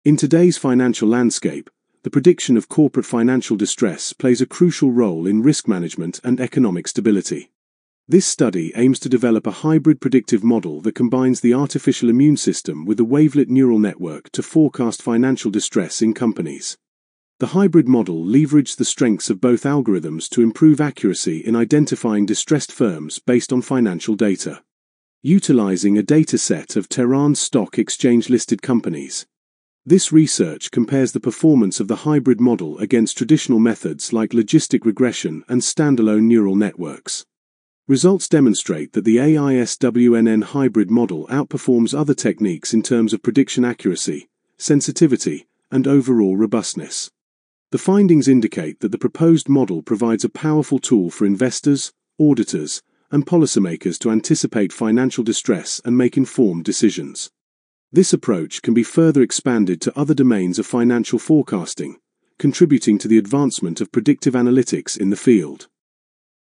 In today's financial landscape, the prediction of corporate financial distress plays a crucial role in risk management and economic stability. This study aims to develop a hybrid predictive model that combines the artificial immune system with a wavelet neural network to forecast financial distress in companies. The hybrid model leveraged the strengths of both algorithms to improve accuracy in identifying distressed firms based on financial data. Utilizing a dataset of Tehran's stock exchange-listed companies, this research compares the performance of the hybrid model against traditional methods like logistic regression and standalone neural networks. Results demonstrate that the AISWNN hybrid model outperforms other techniques in terms of prediction accuracy, sensitivity, and overall robustness. The findings indicate that the proposed model provides a powerful tool for investors, auditors, and policymakers to anticipate financial distress and make informed decisions. This approach can be further expanded to other domains of financial forecasting, contributing to the advancement of predictive analytics in the field.